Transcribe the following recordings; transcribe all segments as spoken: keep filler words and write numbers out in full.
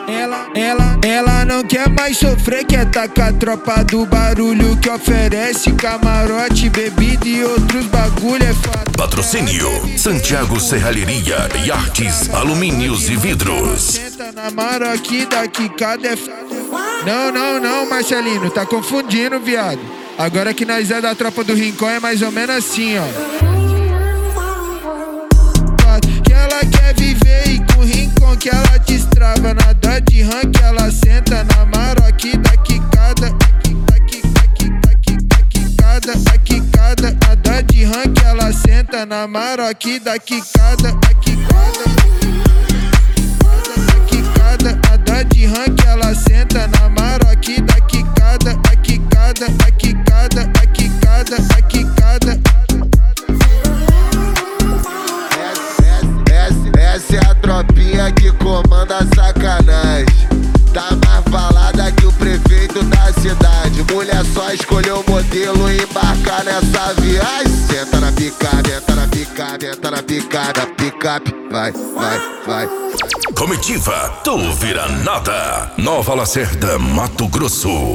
Ela, ela, ela não quer mais sofrer, quer tacar a tropa do barulho que oferece camarote, bebida e outros bagulho é fato. Patrocínio Santiago Serralheria e Artes Alumínios e Vidros. Senta na maroqui da quicada é f... Não, não, não, Marcelino, tá confundindo, viado. Agora que nós é da tropa do Rincão é mais ou menos assim, ó. Que ela quer viver e com o Rincão que ela destrava. Na dó de rank ela senta na maroqui da quicada. A quicada, a quicada. A dó de rank ela senta na maroqui da quicada. A quicada, a quicada. A dó de rank ela senta na maroqui da quicada. A quicada, a quicada, a quicada, a quicada. Essa é a tropinha que comanda a sacanagem. Tá mais falada que o prefeito da cidade. Mulher só escolheu o modelo e embarcar nessa viagem. Senta na picada, senta na picada, senta na picada, picape, vai, vai, vai. Comitiva do Viranada, Nova Lacerda, Mato Grosso.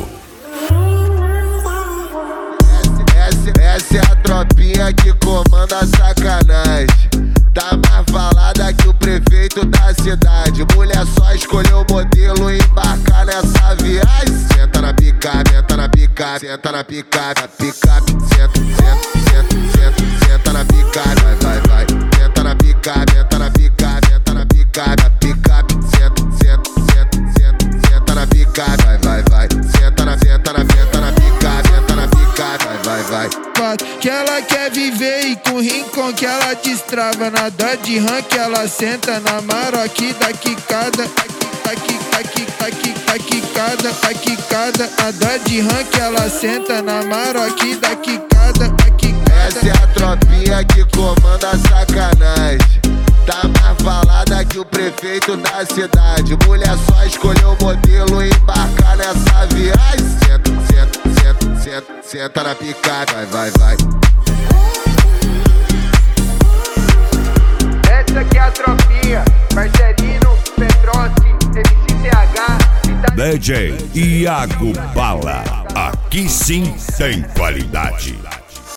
Essa, essa é a tropinha que comanda a sacanagem. Tá mais falada que o prefeito da cidade. Mulher só escolheu o modelo e embarcar nessa viagem. Senta na picada, senta na picada, senta na picada, picape, senta, senta, senta, senta, senta na picada, vai, vai, vai. Senta na picada, senta na picada, senta na picada, picape, senta, senta, senta, senta, senta na picada, vai, vai, vai. Senta na, senta na, senta na picada, senta na picada, vai, vai, vai. Que ela quer viver e com o Rincão que ela destrava. Na dó de rank ela senta na maroqui da quicada. A quicada, a quicada, a quicada. A dó de rank ela senta na maroqui da quicada. A quicada. Essa é a tropinha que comanda a sacanagem. Tá mais falada que o prefeito da cidade. Mulher só escolheu o modelo e embarcar nessa viagem. Senta, senta, senta, senta, senta na picada, vai, vai, vai. Essa aqui é a tropinha, Marcelino, Petrosi, M C C H. D J Iago Bala, aqui sim tem qualidade.